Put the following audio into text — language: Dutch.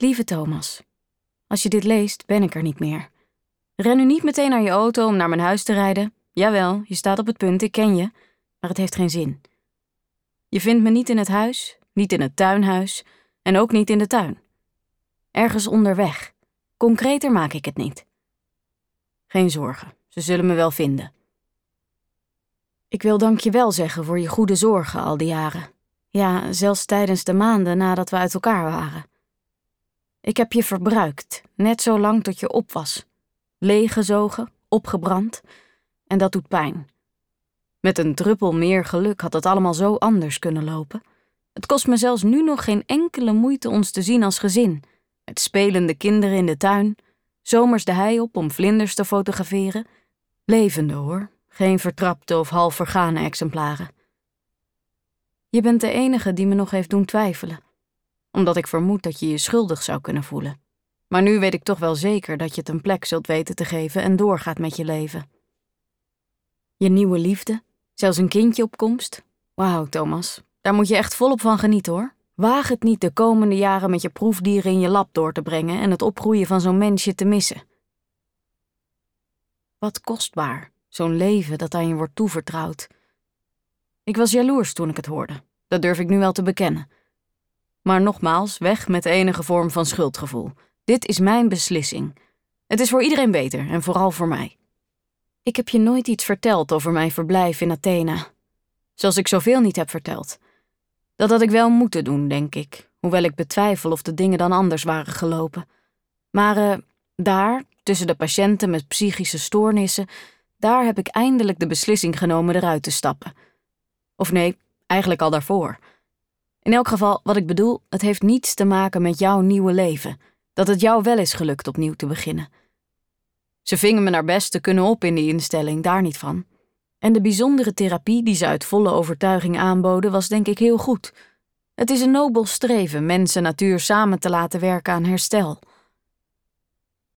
Lieve Thomas, als je dit leest, ben ik er niet meer. Ren nu niet meteen naar je auto om naar mijn huis te rijden. Jawel, je staat op het punt, ik ken je, maar het heeft geen zin. Je vindt me niet in het huis, niet in het tuinhuis en ook niet in de tuin. Ergens onderweg. Concreter maak ik het niet. Geen zorgen, ze zullen me wel vinden. Ik wil dank je wel zeggen voor je goede zorgen al die jaren. Ja, zelfs tijdens de maanden nadat we uit elkaar waren. Ik heb je verbruikt, net zo lang tot je op was. Leeggezogen, opgebrand, en dat doet pijn. Met een druppel meer geluk had het allemaal zo anders kunnen lopen. Het kost me zelfs nu nog geen enkele moeite ons te zien als gezin. Met spelende kinderen in de tuin, zomers de hei op om vlinders te fotograferen. Levende hoor, geen vertrapte of half vergane exemplaren. Je bent de enige die me nog heeft doen twijfelen. Omdat ik vermoed dat je je schuldig zou kunnen voelen. Maar nu weet ik toch wel zeker dat je het een plek zult weten te geven en doorgaat met je leven. Je nieuwe liefde, zelfs een kindje op komst. Wauw, Thomas, daar moet je echt volop van genieten hoor. Waag het niet de komende jaren met je proefdieren in je lab door te brengen en het opgroeien van zo'n mensje te missen. Wat kostbaar, zo'n leven dat aan je wordt toevertrouwd. Ik was jaloers toen ik het hoorde, dat durf ik nu wel te bekennen. Maar nogmaals, weg met enige vorm van schuldgevoel. Dit is mijn beslissing. Het is voor iedereen beter en vooral voor mij. Ik heb je nooit iets verteld over mijn verblijf in Athena. Zoals ik zoveel niet heb verteld. Dat had ik wel moeten doen, denk ik. Hoewel ik betwijfel of de dingen dan anders waren gelopen. Maar daar, tussen de patiënten met psychische stoornissen, daar heb ik eindelijk de beslissing genomen eruit te stappen. Of nee, eigenlijk al daarvoor. In elk geval, wat ik bedoel, het heeft niets te maken met jouw nieuwe leven. Dat het jou wel is gelukt opnieuw te beginnen. Ze vingen me naar best te kunnen op in die instelling, daar niet van. En de bijzondere therapie die ze uit volle overtuiging aanboden was denk ik heel goed. Het is een nobel streven mensen en natuur samen te laten werken aan herstel.